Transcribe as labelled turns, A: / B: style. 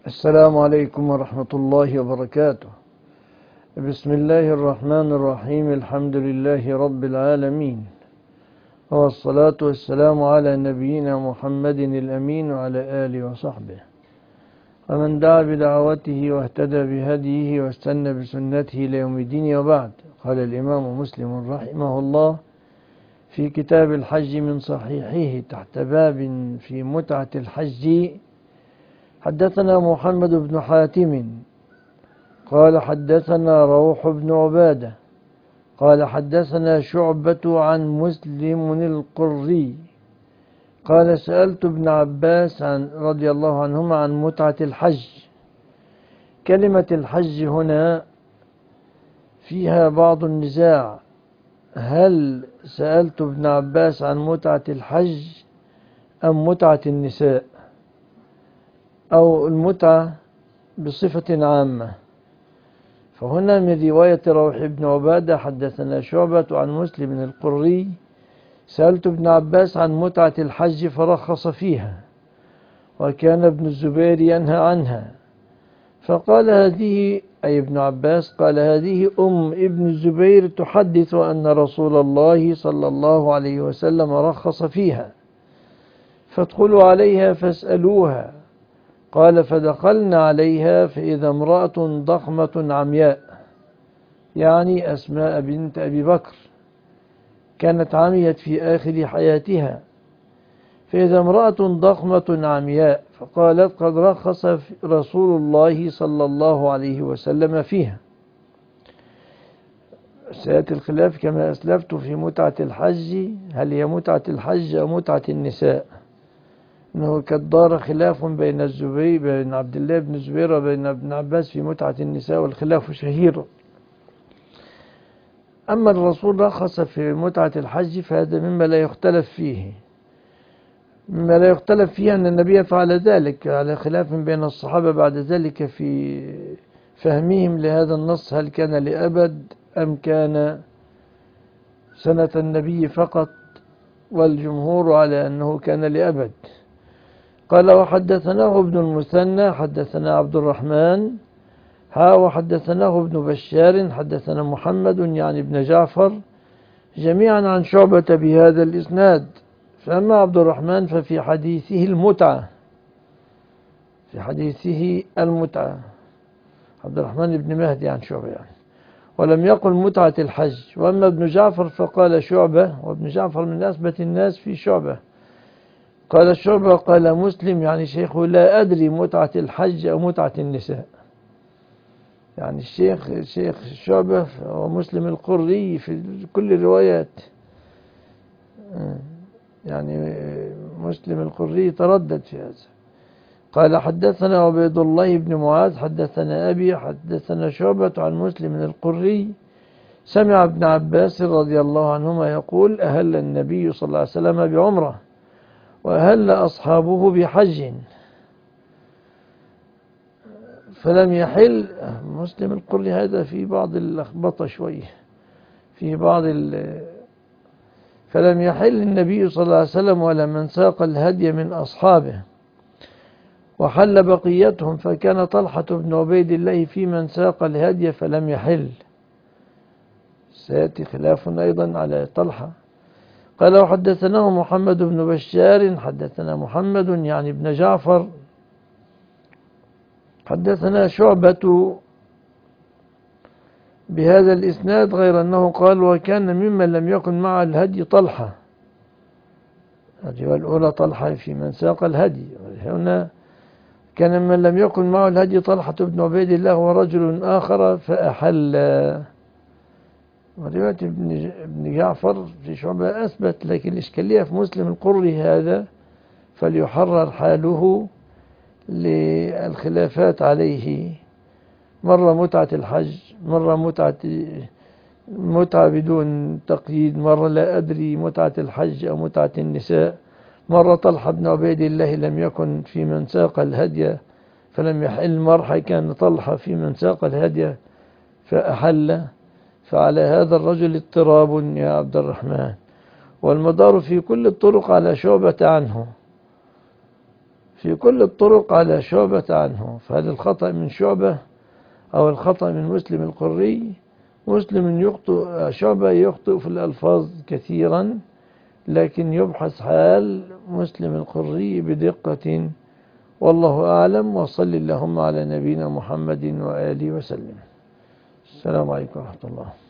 A: السلام عليكم ورحمة الله وبركاته. بسم الله الرحمن الرحيم. الحمد لله رب العالمين، والصلاة والسلام على نبينا محمد الأمين وعلى آله وصحبه ومن دعا بدعوته واهتدى بهديه واستنى بسنته إلى يوم الدين. وبعد، قال الإمام مسلم رحمه الله في كتاب الحج من صحيحه تحت باب في متعة الحج: حدثنا محمد بن حاتم قال حدثنا روح بن عبادة قال حدثنا شعبة عن مسلم القري قال سألت ابن عباس رضي الله عنهما عن متعة الحج. كلمة الحج هنا فيها بعض النزاع، هل سألت ابن عباس عن متعة الحج أم متعة النساء أو المتعة بصفة عامة؟ فهنا من رواية روح بن عبادة حدثنا شعبة عن مسلم القري: سألت ابن عباس عن متعة الحج فرخص فيها، وكان ابن الزبير ينهى عنها، فقال هذه، أي ابن عباس قال: هذه ابن الزبير تحدث أن رسول الله صلى الله عليه وسلم رخص فيها، فادخلوا عليها فاسألوها. قال: فدخلنا عليها فإذا امرأة ضخمة عمياء، يعني أسماء بنت أبي بكر، كانت عميت في آخر حياتها، فإذا امرأة ضخمة عمياء، فقالت: قد رخص رسول الله صلى الله عليه وسلم فيها. سيأتي الخلاف كما أسلفت في متعة الحج، هل هي متعة الحج أو متعة النساء؟ إنه قد دار خلاف بين عبد الله بن الزبير وبين ابن عباس في متعة النساء، والخلاف شهير. أما الرسول رخص في متعة الحج فهذا مما لا يختلف فيه، أن النبي فعل ذلك، على خلاف بين الصحابة بعد ذلك في فهمهم لهذا النص، هل كان لأبد أم كان سنة النبي فقط، والجمهور على أنه كان لأبد. قال: وحدثناه ابن المثنى حدثنا عبد الرحمن وحدثناه ابن بشار حدثنا محمد يعني ابن جعفر، جميعا عن شعبة بهذا الإسناد. فأما عبد الرحمن ففي حديثه المتعة، عبد الرحمن بن مهدي عن شعبة يعني، ولم يقل متعة الحج. وأما ابن جعفر فقال شعبة، وابن جعفر من أثبت الناس في شعبة، قال شعبة قال مسلم يعني شيخه: لا أدري متعة الحج أو متعة النساء. يعني الشيخ شعبة ومسلم القري في كل الروايات، يعني مسلم القري تردد في هذا. قال: حدثنا عبيد الله بن معاذ حدثنا أبي حدثنا شعبة عن مسلم القري سمع ابن عباس رضي الله عنهما يقول: أهل النبي صلى الله عليه وسلم بعمرة وأهل أصحابه بحج فلم يحل. مسلم القري هذا في بعض اللخبطة شوية، فلم يحل النبي صلى الله عليه وسلم ولا من ساق الهدي من أصحابه، وحل بقيتهم، فكان طلحة بن عبيد الله في من ساق الهدي فلم يحل. سيأتي خلاف أيضا على طلحة. قال: وحدثناه محمد بن بشار حدثنا محمد يعني ابن جعفر حدثنا شعبة بهذا الإسناد، غير أنه قال: وكان ممن لم يكن مع الهدي طلحة. الرواية الأولى طلحة في من ساق الهدي، هنا كان من لم يكن معه الهدي طلحة بن عبيد الله ورجل آخر فأحل. ورواية ابن جعفر في شعبة أثبت، لكن الإشكالية في مسلم القري هذا فليحرر حاله للخلافات عليه، مرة متعة الحج، مرة متعة بدون تقييد، مرة لا أدري متعة الحج أو متعة النساء، مرة طلحة بن عبيد الله لم يكن في من ساق الهدي فلم يحل، مرة كان طلحة في من ساق الهدي فأحل. فعلى هذا الرجل اضطراب يا عبد الرحمن، والمدار في كل الطرق على شعبة عنه، في كل الطرق على شعبة عنه، فهل الخطأ من شعبة أو الخطأ من مسلم القري؟ مسلم يخطئ، شعبة يخطئ في الألفاظ كثيرا، لكن يبحث حال مسلم القري بدقة، والله أعلم. وصل اللهم على نبينا محمد وآله وسلم. السلام عليكم ورحمة الله.